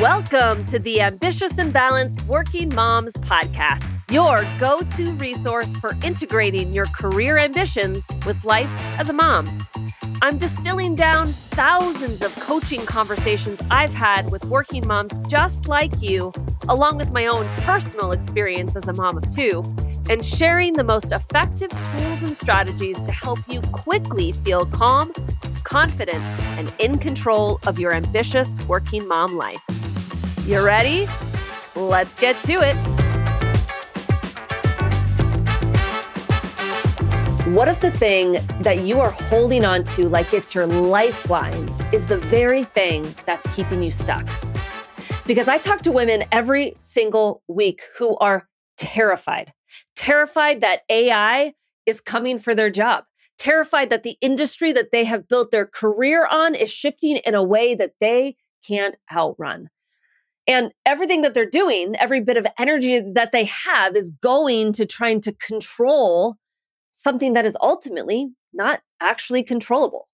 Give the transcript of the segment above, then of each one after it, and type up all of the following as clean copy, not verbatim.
Welcome to the Ambitious and Balanced Working Moms Podcast, your go-to resource for integrating your career ambitions with life as a mom. I'm distilling down thousands of coaching conversations I've had with working moms just like you, along with my own personal experience as a mom of two, and sharing the most effective tools and strategies to help you quickly feel calm, confident, and in control of your ambitious working mom life. You ready? Let's get to it. What if the thing that you are holding on to like it's your lifeline is the very thing that's keeping you stuck? Because I talk to women every single week who are terrified that AI is coming for their job, terrified that the industry that they have built their career on is shifting in a way that they can't outrun. And everything that they're doing, every bit of energy that they have is going to trying to control something that is ultimately not actually controllable.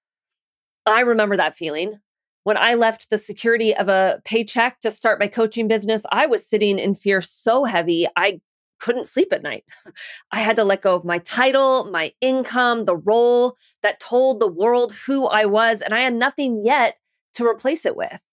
I remember that feeling. When I left the security of a paycheck to start my coaching business, I was sitting in fear so heavy, I couldn't sleep at night. I had to let go of my title, my income, the role that told the world who I was, and I had nothing yet to replace it with.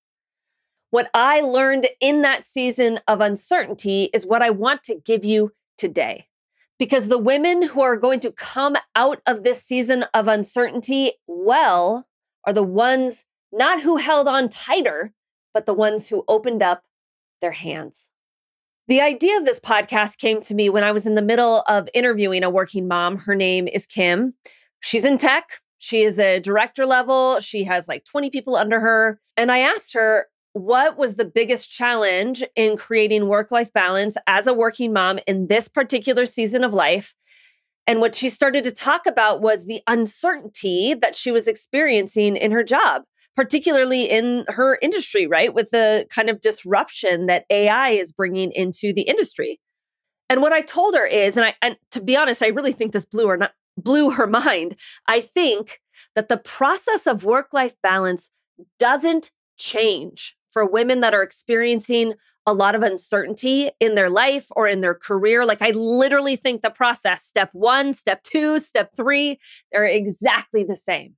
What I learned in that season of uncertainty is what I want to give you today. Because the women who are going to come out of this season of uncertainty well are the ones not who held on tighter, but the ones who opened up their hands. The idea of this podcast came to me when I was in the middle of interviewing a working mom. Her name is Kim. She's in tech. She is a director level. She has like 20 people under her. And I asked her, what was the biggest challenge in creating work-life balance as a working mom in this particular season of life? And what she started to talk about was the uncertainty that she was experiencing in her job, particularly in her industry, right? With the kind of disruption that AI is bringing into the industry. And what I told her is, and to be honest, I really think this blew her mind. I think that the process of work-life balance doesn't change for women that are experiencing a lot of uncertainty in their life or in their career. Like I literally think the process, step 1, step 2, step 3, they're exactly the same.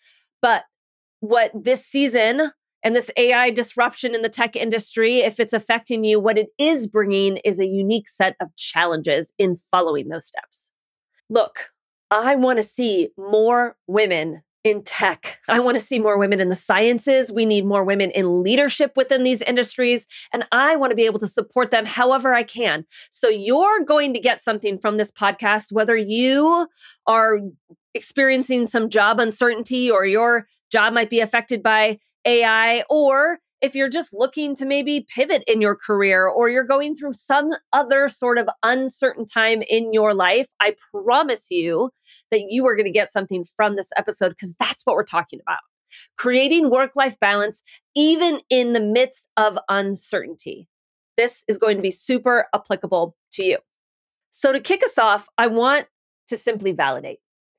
But what this season and this AI disruption in the tech industry, if it's affecting you, what it is bringing is a unique set of challenges in following those steps. Look, I want to see more women in tech. I want to see more women in the sciences. We need more women in leadership within these industries. And I want to be able to support them however I can. So you're going to get something from this podcast, whether you are experiencing some job uncertainty or your job might be affected by AI, or if you're just looking to maybe pivot in your career or you're going through some other sort of uncertain time in your life, I promise you that you are going to get something from this episode because that's what we're talking about. Creating work-life balance, even in the midst of uncertainty. This is going to be super applicable to you. So to kick us off, I want to simply validate.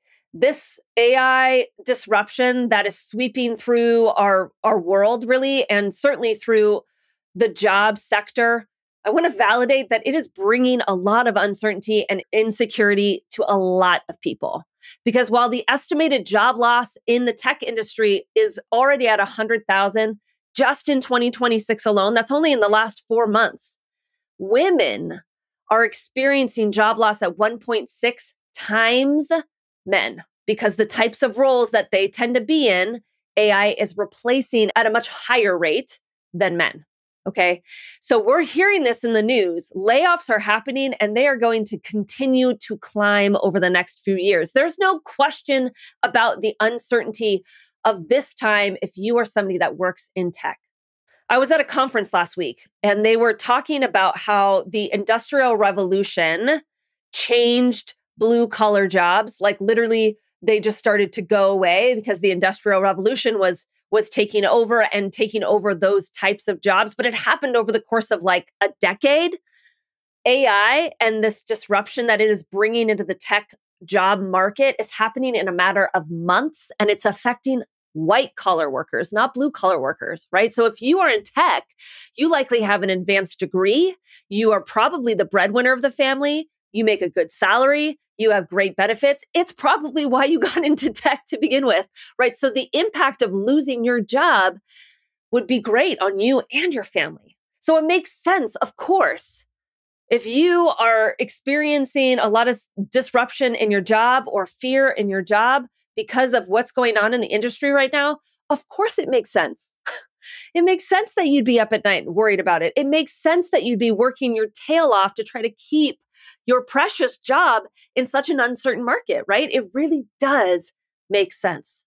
This AI disruption that is sweeping through our world really, and certainly through the job sector, I want to validate that it is bringing a lot of uncertainty and insecurity to a lot of people. Because while the estimated job loss in the tech industry is already at 100,000, just in 2026 alone, that's only in the last 4 months, women are experiencing job loss at 1.6 times men, because the types of roles that they tend to be in, AI is replacing at a much higher rate than men. Okay. So we're hearing this in the news. Layoffs are happening and they are going to continue to climb over the next few years. There's no question about the uncertainty of this time if you are somebody that works in tech. I was at a conference last week and they were talking about how the Industrial Revolution changed blue collar jobs. Like literally, they just started to go away because the Industrial Revolution was taking over those types of jobs. But it happened over the course of like a decade. AI and this disruption that it is bringing into the tech job market is happening in a matter of months, and it's affecting white collar workers, not blue collar workers, right? So if you are in tech, you likely have an advanced degree. You are probably the breadwinner of the family. You make a good salary. You have great benefits. It's probably why you got into tech to begin with, right? So the impact of losing your job would be great on you and your family. So it makes sense, of course. If you are experiencing a lot of disruption in your job or fear in your job because of what's going on in the industry right now, of course it makes sense. It makes sense that you'd be up at night worried about it. It makes sense that you'd be working your tail off to try to keep your precious job in such an uncertain market, right? It really does make sense.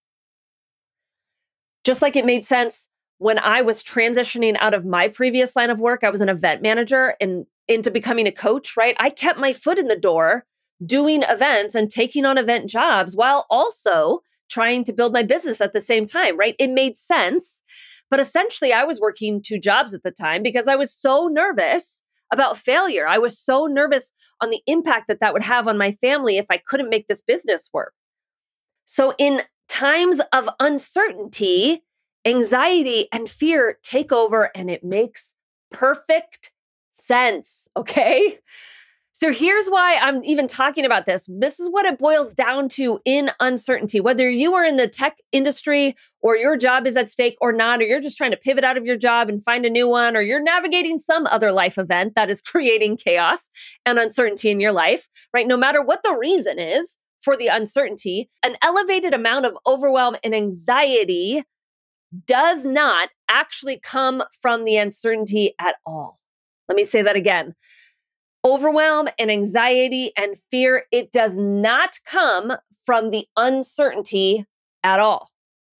Just like it made sense when I was transitioning out of my previous line of work. I was an event manager and into becoming a coach, right? I kept my foot in the door doing events and taking on event jobs while also trying to build my business at the same time, right? It made sense. But essentially, I was working two jobs at the time because I was so nervous about failure. I was so nervous on the impact that that would have on my family if I couldn't make this business work. So in times of uncertainty, anxiety and fear take over, and it makes perfect sense. Okay. So here's why I'm even talking about this. This is what it boils down to in uncertainty. Whether you are in the tech industry or your job is at stake or not, or you're just trying to pivot out of your job and find a new one, or you're navigating some other life event that is creating chaos and uncertainty in your life, right? No matter what the reason is for the uncertainty, an elevated amount of overwhelm and anxiety does not actually come from the uncertainty at all. Let me say that again. Overwhelm and anxiety and fear, it does not come from the uncertainty at all.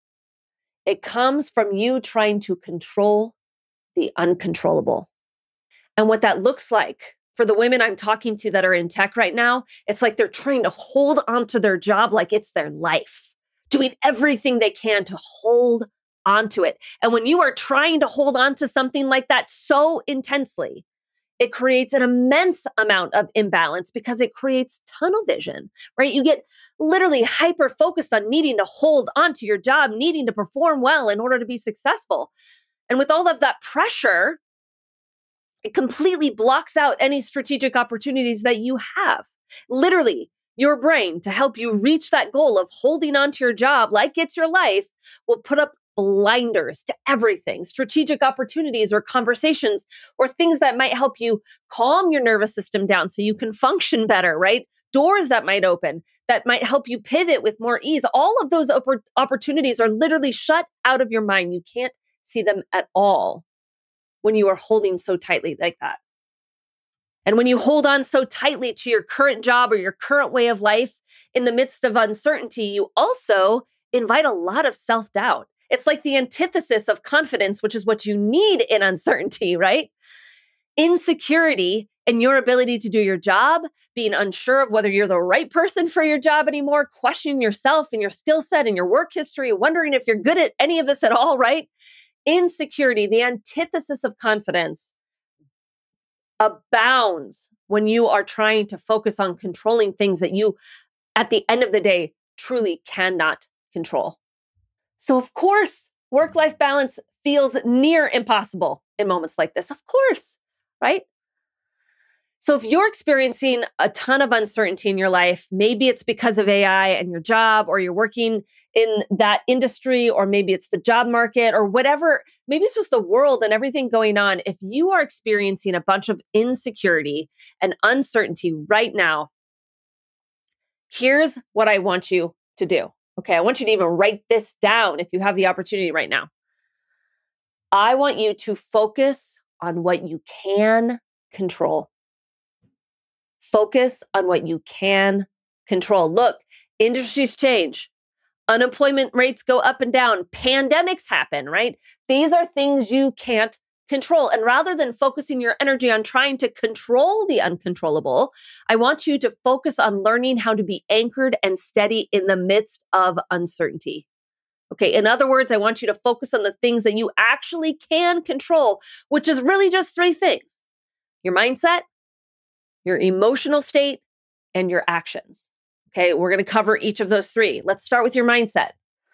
It comes from you trying to control the uncontrollable. And what that looks like for the women I'm talking to that are in tech right now, it's like they're trying to hold onto their job like it's their life, doing everything they can to hold onto it. And when you are trying to hold on to something like that so intensely, it creates an immense amount of imbalance because it creates tunnel vision, right? You get literally hyper focused on needing to hold onto your job, needing to perform well in order to be successful. And with all of that pressure, it completely blocks out any strategic opportunities that you have. Literally, your brain, to help you reach that goal of holding onto your job like it's your life, will put up blinders to everything, strategic opportunities or conversations or things that might help you calm your nervous system down so you can function better, right? Doors that might open that might help you pivot with more ease. All of those opportunities are literally shut out of your mind. You can't see them at all when you are holding so tightly like that. And when you hold on so tightly to your current job or your current way of life in the midst of uncertainty, you also invite a lot of self-doubt. It's like the antithesis of confidence, which is what you need in uncertainty, right? Insecurity in your ability to do your job, being unsure of whether you're the right person for your job anymore, questioning yourself and your skill set and your work history, wondering if you're good at any of this at all, right? Insecurity, the antithesis of confidence, abounds when you are trying to focus on controlling things that you, at the end of the day, truly cannot control. So of course, work-life balance feels near impossible in moments like this. Of course, right? So if you're experiencing a ton of uncertainty in your life, maybe it's because of AI and your job, or you're working in that industry, or maybe it's the job market or whatever, maybe it's just the world and everything going on. If you are experiencing a bunch of insecurity and uncertainty right now, here's what I want you to do. Okay, I want you to even write this down if you have the opportunity right now. I want you to focus on what you can control. Focus on what you can control. Look, industries change. Unemployment rates go up and down. Pandemics happen, right? These are things you can't control. And rather than focusing your energy on trying to control the uncontrollable, I want you to focus on learning how to be anchored and steady in the midst of uncertainty. Okay, in other words, I want you to focus on the things that you actually can control, which is really just three things: your mindset, your emotional state, and your actions. Okay, we're going to cover each of those three. Let's start with your mindset.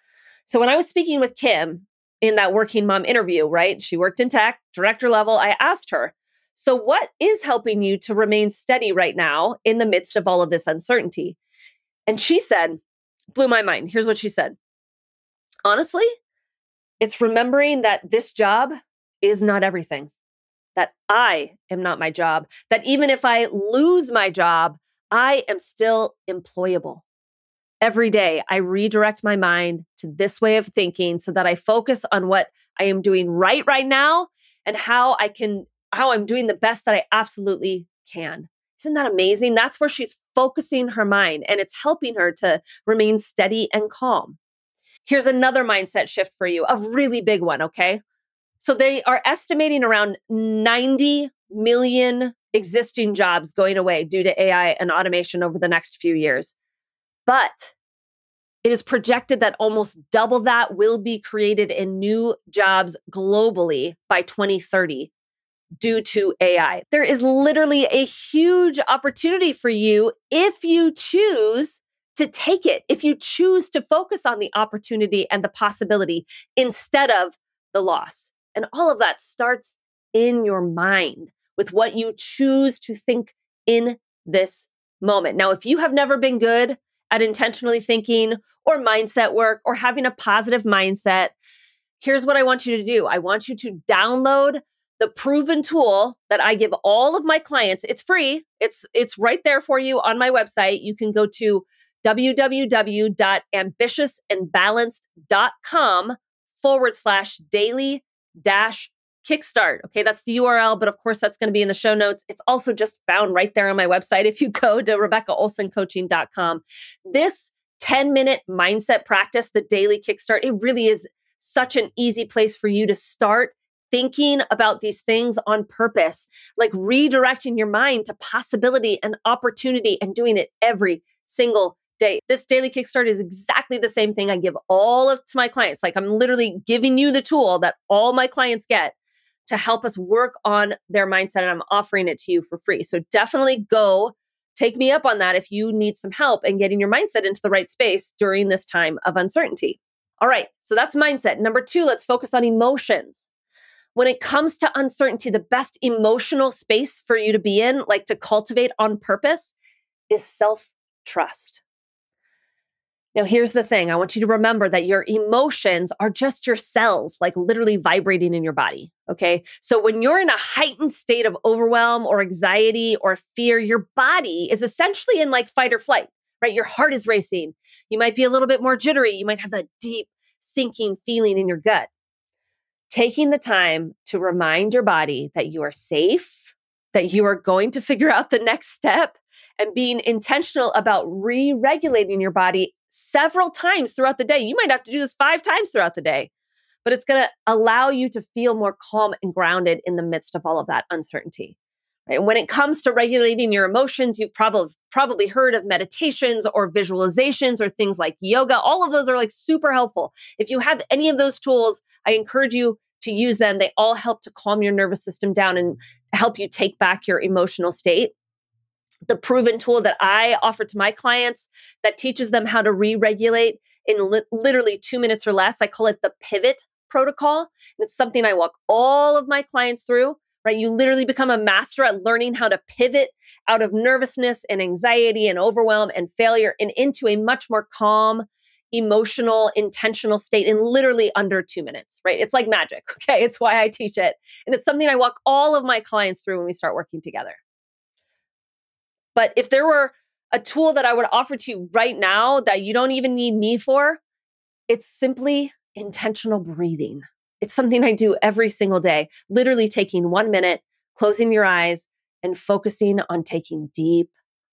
So when I was speaking with Kim in that working mom interview, right? She worked in tech, director level. I asked her, so what is helping you to remain steady right now in the midst of all of this uncertainty? And she said, blew my mind. Here's what she said. Honestly, it's remembering that this job is not everything, that I am not my job, that even if I lose my job, I am still employable. Every day, I redirect my mind to this way of thinking so that I focus on what I am doing right now and how I'm doing the best that I absolutely can. Isn't that amazing? That's where she's focusing her mind, and it's helping her to remain steady and calm. Here's another mindset shift for you, a really big one, okay? So they are estimating around 90 million existing jobs going away due to AI and automation over the next few years. But it is projected that almost double that will be created in new jobs globally by 2030 due to AI. There is literally a huge opportunity for you if you choose to take it, if you choose to focus on the opportunity and the possibility instead of the loss. And all of that starts in your mind with what you choose to think in this moment. Now, if you have never been good at intentionally thinking or mindset work or having a positive mindset, here's what I want you to do. I want you to download the proven tool that I give all of my clients. It's free. It's right there for you on my website. You can go to www.ambitiousandbalanced.com/daily-kickstart. Okay, that's the URL, but of course that's going to be in the show notes. It's also just found right there on my website if you go to RebeccaOlsonCoaching.com. This 10-minute mindset practice, the Daily Kickstart, it really is such an easy place for you to start thinking about these things on purpose, like redirecting your mind to possibility and opportunity and doing it every single day. This Daily Kickstart is exactly the same thing I give all of to my clients. Like I'm literally giving you the tool that all my clients get to help us work on their mindset, and I'm offering it to you for free. So definitely go take me up on that if you need some help in getting your mindset into the right space during this time of uncertainty. All right, so that's mindset. Number 2, let's focus on emotions. When it comes to uncertainty, the best emotional space for you to be in, like to cultivate on purpose, is self-trust. Now, here's the thing. I want you to remember that your emotions are just your cells, like literally vibrating in your body. Okay. So when you're in a heightened state of overwhelm or anxiety or fear, your body is essentially in like fight or flight, right? Your heart is racing. You might be a little bit more jittery. You might have that deep sinking feeling in your gut. Taking the time to remind your body that you are safe, that you are going to figure out the next step, and being intentional about re-regulating your body several times throughout the day. You might have to do this 5 times throughout the day, but it's going to allow you to feel more calm and grounded in the midst of all of that uncertainty. Right? And when it comes to regulating your emotions, you've probably heard of meditations or visualizations or things like yoga. All of those are like super helpful. If you have any of those tools, I encourage you to use them. They all help to calm your nervous system down and help you take back your emotional state. The proven tool that I offer to my clients that teaches them how to re-regulate in literally 2 minutes or less. I call it the pivot protocol. And it's something I walk all of my clients through, right? You literally become a master at learning how to pivot out of nervousness and anxiety and overwhelm and failure and into a much more calm, emotional, intentional state in literally under 2 minutes, right? It's like magic. Okay. It's why I teach it. And it's something I walk all of my clients through when we start working together. But if there were a tool that I would offer to you right now that you don't even need me for, it's simply intentional breathing. It's something I do every single day, literally taking 1 minute, closing your eyes, and focusing on taking deep,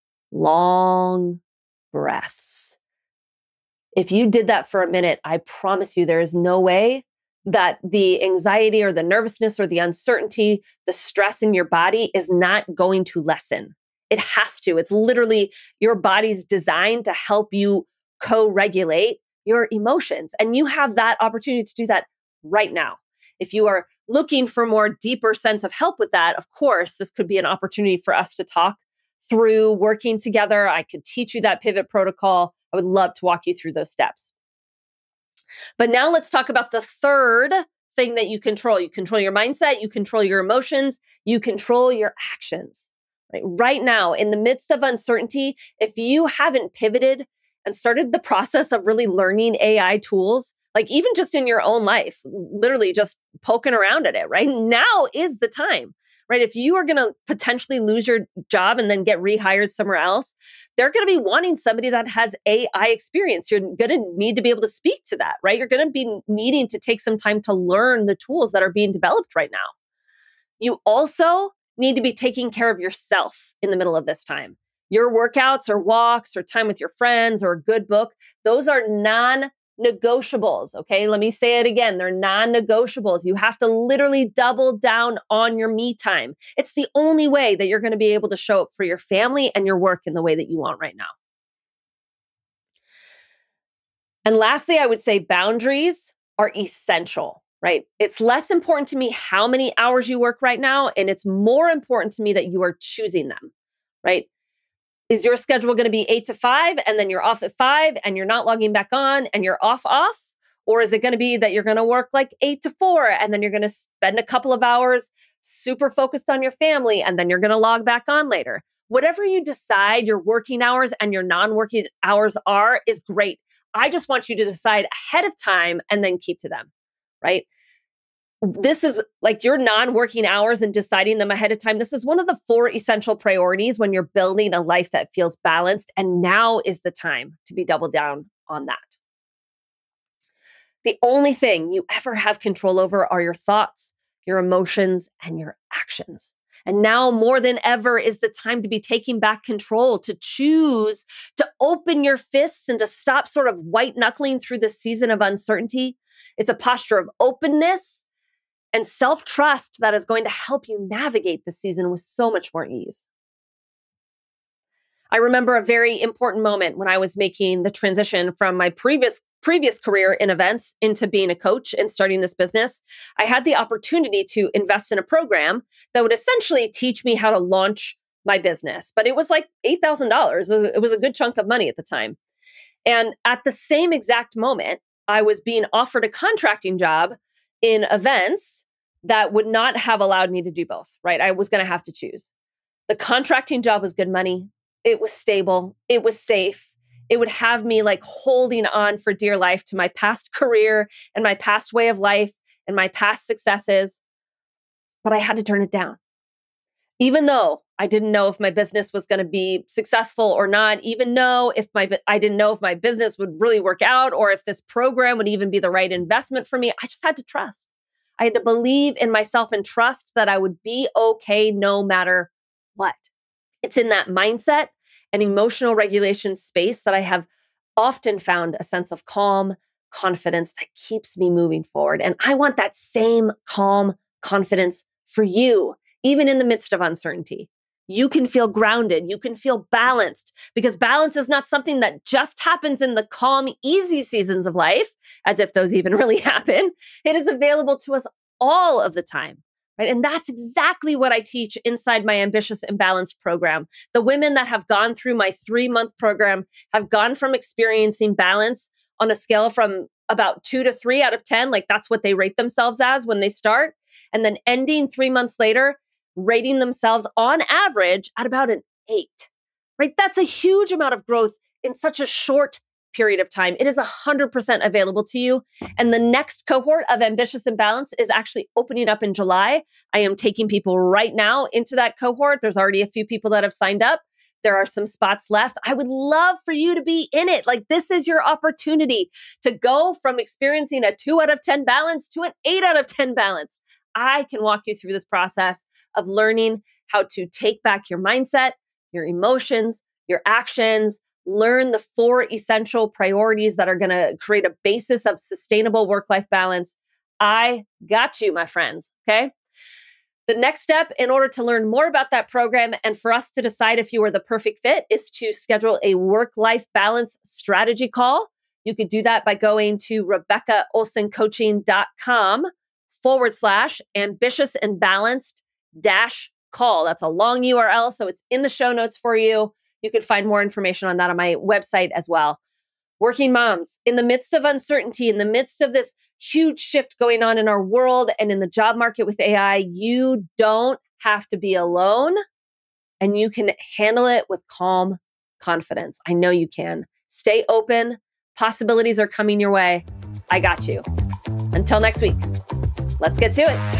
long breaths. If you did that for a minute, I promise you there is no way that the anxiety or the nervousness or the uncertainty, the stress in your body is not going to lessen. It has to. It's literally your body's designed to help you co-regulate your emotions. And you have that opportunity to do that right now. If you are looking for more deeper sense of help with that, of course, this could be an opportunity for us to talk through working together. I could teach you that pivot protocol. I would love to walk you through those steps. But now let's talk about the third thing that you control. You control your mindset, you control your emotions, you control your actions. Right now, in the midst of uncertainty, if you haven't pivoted and started the process of really learning AI tools, like even just in your own life, literally just poking around at it, right? Now is the time, right? If you are going to potentially lose your job and then get rehired somewhere else, they're going to be wanting somebody that has AI experience. You're going to need to be able to speak to that, right? You're going to be needing to take some time to learn the tools that are being developed right now. You also need to be taking care of yourself in the middle of this time. Your workouts or walks or time with your friends or a good book, those are non-negotiables, okay? Let me say it again. They're non-negotiables. You have to literally double down on your me time. It's the only way that you're going to be able to show up for your family and your work in the way that you want right now. And lastly, I would say boundaries are essential, right? It's less important to me how many hours you work right now, and it's more important to me that you are choosing them, right? Is your schedule going to be 8 to 5 and then you're off at 5 and you're not logging back on and you're off? Or is it going to be that you're going to work like 8 to 4 and then you're going to spend a couple of hours super focused on your family and then you're going to log back on later? Whatever you decide your working hours and your non-working hours are is great. I just want you to decide ahead of time and then keep to them, right? This is like your non-working hours and deciding them ahead of time. This is one of the 4 essential priorities when you're building a life that feels balanced. And now is the time to be double down on that. The only thing you ever have control over are your thoughts, your emotions, and your actions. And now more than ever is the time to be taking back control, to choose to open your fists and to stop sort of white knuckling through the season of uncertainty. It's a posture of openness and self-trust that is going to help you navigate the season with so much more ease. I remember a very important moment when I was making the transition from my previous career in events into being a coach and starting this business. I had the opportunity to invest in a program that would essentially teach me how to launch my business. But it was like $8,000. It was a good chunk of money at the time. And at the same exact moment, I was being offered a contracting job in events that would not have allowed me to do both, right? I was going to have to choose. The contracting job was good money. It was stable. It was safe. It would have me like holding on for dear life to my past career and my past way of life and my past successes. But I had to turn it down. Even though I didn't know if my business was going to be successful or not, even though I didn't know if my business would really work out or if this program would even be the right investment for me, I just had to trust. I had to believe in myself and trust that I would be okay no matter what. It's in that mindset and emotional regulation space that I have often found a sense of calm, confidence that keeps me moving forward. And I want that same calm confidence for you, even in the midst of uncertainty. You can feel grounded. You can feel balanced, because balance is not something that just happens in the calm, easy seasons of life, as if those even really happen. It is available to us all of the time. Right? And that's exactly what I teach inside my Ambitious and Balanced program. The women that have gone through my 3-month program have gone from experiencing balance on a scale from about 2 to 3 out of 10, like that's what they rate themselves as when they start, and then ending 3 months later, rating themselves on average at about an 8. Right? That's a huge amount of growth in such a short period of time. It is 100% available to you. And the next cohort of Ambitious and Balanced is actually opening up in July. I am taking people right now into that cohort. There's already a few people that have signed up. There are some spots left. I would love for you to be in it. Like, this is your opportunity to go from experiencing a 2 out of 10 balance to an 8 out of 10 balance. I can walk you through this process of learning how to take back your mindset, your emotions, your actions, learn the 4 essential priorities that are going to create a basis of sustainable work-life balance. I got you, my friends. Okay. The next step in order to learn more about that program and for us to decide if you are the perfect fit is to schedule a work-life balance strategy call. You could do that by going to RebeccaOlsonCoaching.com/ambitious and balanced -call. That's a long URL, so it's in the show notes for you. You can find more information on that on my website as well. Working moms, in the midst of uncertainty, in the midst of this huge shift going on in our world and in the job market with AI, you don't have to be alone and you can handle it with calm confidence. I know you can. Stay open. Possibilities are coming your way. I got you. Until next week, let's get to it.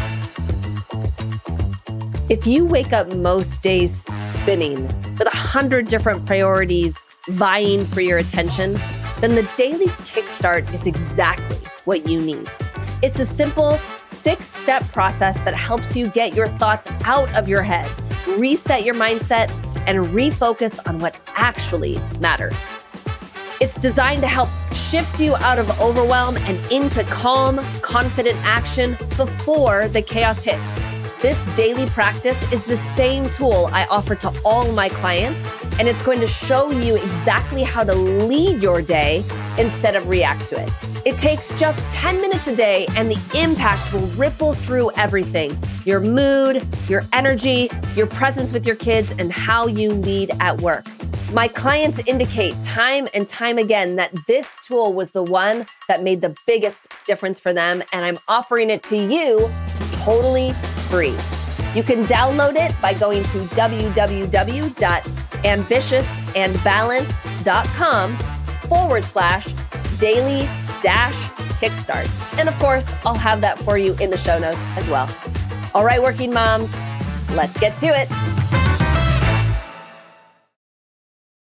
If you wake up most days spinning with 100 different priorities vying for your attention, then the Daily Kickstart is exactly what you need. It's a simple 6-step process that helps you get your thoughts out of your head, reset your mindset, and refocus on what actually matters. It's designed to help shift you out of overwhelm and into calm, confident action before the chaos hits. This daily practice is the same tool I offer to all my clients, and it's going to show you exactly how to lead your day instead of react to it. It takes just 10 minutes a day, and the impact will ripple through everything: your mood, your energy, your presence with your kids, and how you lead at work. My clients indicate time and time again that this tool was the one that made the biggest difference for them, and I'm offering it to you totally free. You can download it by going to www.ambitious-balance.com/daily-kickstart. And of course, I'll have that for you in the show notes as well. All right, working moms, let's get to it.